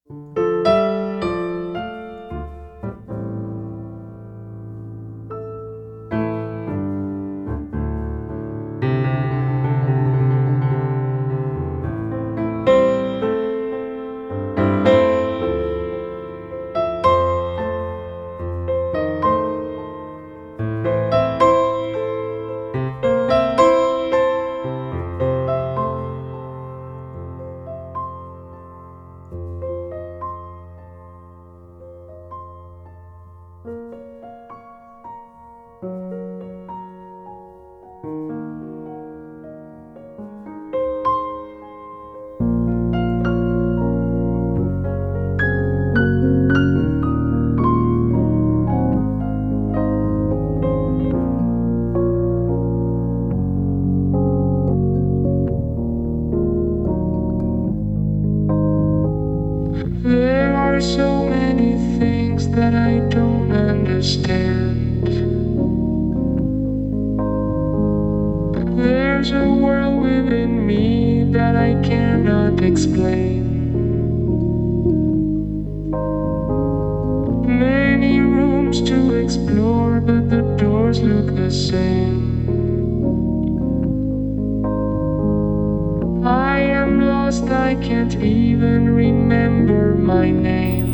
There are so many things that I don't understand. There's a world within me that I cannot explain. Many rooms to explore, but the doors look the same. I am lost, I can't even remember my name.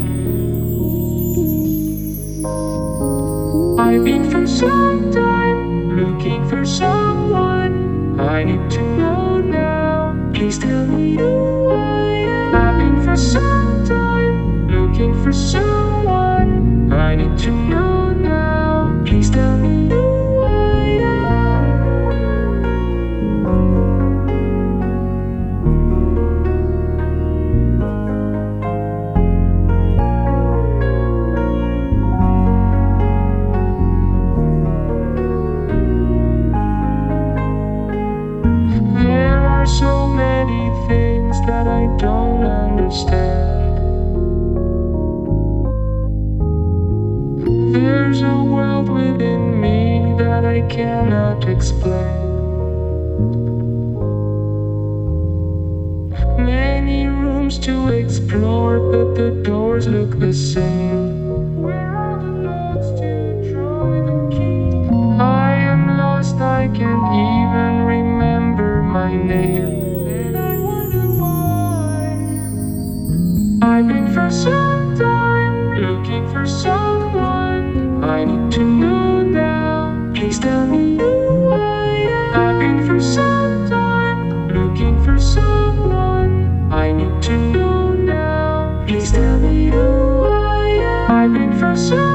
I've been for some time looking for someone I need to know now. Please tell me who I am. I've been for some time looking for someone I need to know now. Please tell me who I am. There are so many things that I don't understand. There's a world within me that I cannot explain. Many rooms to explore, but the doors look the same. Where are the locks to draw the key? I am lost, I can't even remember my name. And I wonder why. I've been for some time looking for someone I need to know now. Please tell me who I am. I've been for some time looking for someone I need to know now. Please tell me who I am. I've been for some